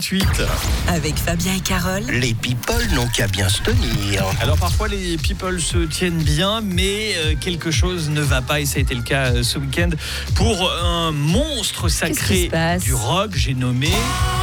Suite. Avec Fabien et Carole. Les people n'ont qu'à bien se tenir. Alors parfois les people se tiennent bien, mais quelque chose ne va pas, et ça a été le cas ce week-end pour un monstre sacré du rock, j'ai nommé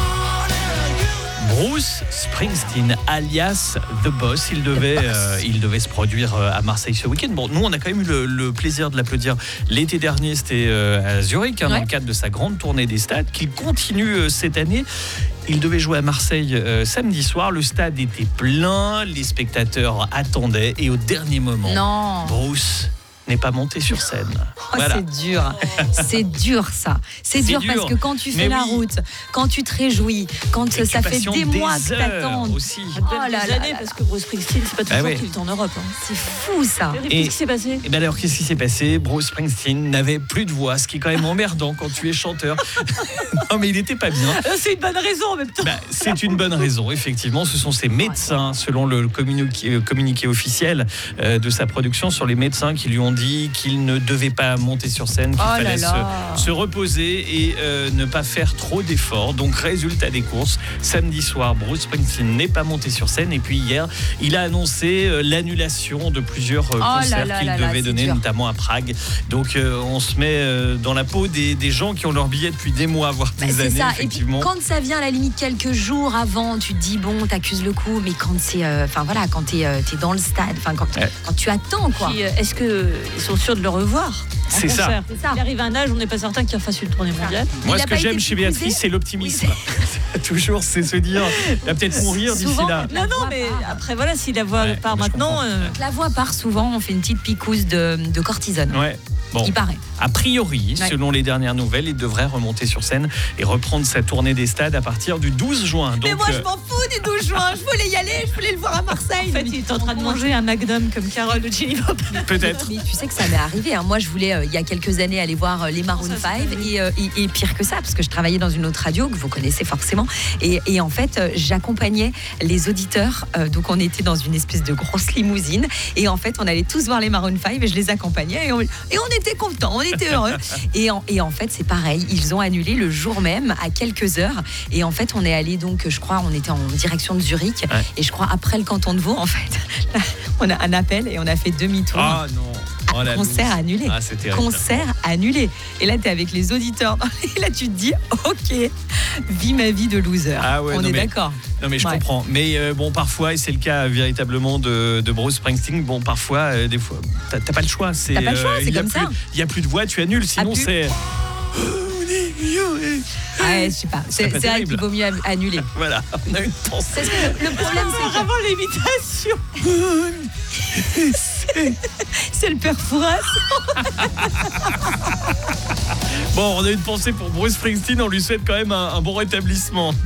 Bruce Springsteen, alias The Boss. Il devait se produire à Marseille ce week-end. Bon, nous, on a quand même eu le plaisir de l'applaudir l'été dernier. C'était à Zurich, dans le cadre de sa grande tournée des stades, qu'il continue cette année. Il devait jouer à Marseille samedi soir. Le stade était plein, les spectateurs attendaient, et au dernier moment, Bruce n'est pas monté sur scène. Voilà. C'est dur. C'est dur, ça. C'est dur parce que quand tu fais la route, quand tu te réjouis, quand ça fait des mois que t'attends. Aussi. Des années, parce que Bruce Springsteen, c'est pas toujours qu'il est en Europe. Hein. C'est fou, ça. Et qu'est-ce qui s'est passé ? Et ben alors, qu'est-ce qui s'est passé ? Bruce Springsteen n'avait plus de voix, ce qui est quand même emmerdant quand tu es chanteur. Non, mais il n'était pas bien. C'est une bonne raison en même temps. C'est une bonne raison, effectivement. Ce sont ses médecins, selon le communiqué officiel de sa production, sur les médecins qui lui ont dit qu'il ne devait pas monter sur scène, qu'il fallait se reposer et ne pas faire trop d'efforts. Donc, résultat des courses, samedi soir, Bruce Springsteen n'est pas monté sur scène. Et puis hier, il a annoncé l'annulation de plusieurs concerts qu'il devait donner, notamment à Prague. Donc, on se met dans la peau des gens qui ont leur billet depuis des mois, voire des années, effectivement. Et puis, quand ça vient à la limite quelques jours avant, tu te dis, bon, t'accuses le coup. Mais quand c'est... quand t'es dans le stade, quand tu attends, quoi. Puis, est-ce qu'ils sont sûrs de le revoir ? C'est ça. Il arrive à un âge où on n'est pas certain qu'il refasse une tournée mondiale. Moi, ce que j'aime chez Béatrice, c'est l'optimisme. Toujours, c'est se dire, il va peut-être mourir d'ici là. Non, mais après, voilà, si la voix part maintenant... La voix part souvent, on fait une petite picouse de cortisone. Ouais. Bon, il paraît. A priori, selon les dernières nouvelles, il devrait remonter sur scène et reprendre sa tournée des stades à partir du 12 juin. Donc, mais moi, je m'en fous du 12 juin. Je voulais y aller, je voulais le voir à Marseille. En fait, il est en train de manger un Magnum comme Carole de Chili Pop. Peut-être. Mais tu sais que ça m'est arrivé. Hein. Moi, je voulais, il y a quelques années, aller voir les Maroon 5. Et pire que ça, parce que je travaillais dans une autre radio que vous connaissez forcément. Et en fait, j'accompagnais les auditeurs. Donc, on était dans une espèce de grosse limousine. Et en fait, on allait tous voir les Maroon 5 et je les accompagnais. Et on était contents, on était heureux. Et en fait, c'est pareil. Ils ont annulé le jour même, à quelques heures. Et en fait, on est allé, donc, je crois, on était en direction de Zurich. Ouais. Et je crois, après le canton de Vaud, en fait, là, on a un appel et on a fait demi-tour. Ah non. Concert annulé. Ah, c'est terrible. Concert annulé. Et là, t'es avec les auditeurs. Et là, tu te dis, ok, vis ma vie de loser. Ah ouais, on est d'accord. Non, mais je comprends. Mais bon, parfois, et c'est le cas véritablement de Bruce Springsteen, bon, parfois, des fois, t'as pas le choix. T'as pas le choix, c'est comme ça. Il n'y a plus de voix, tu annules. Sinon, c'est... Ouais, je sais pas. C'est vrai qu'il vaut mieux annuler. Voilà, on a une pensée. Le problème, c'est vraiment l'imitation. C'est le père Fouras. Bon, on a une pensée pour Bruce Springsteen. On lui souhaite quand même un bon rétablissement.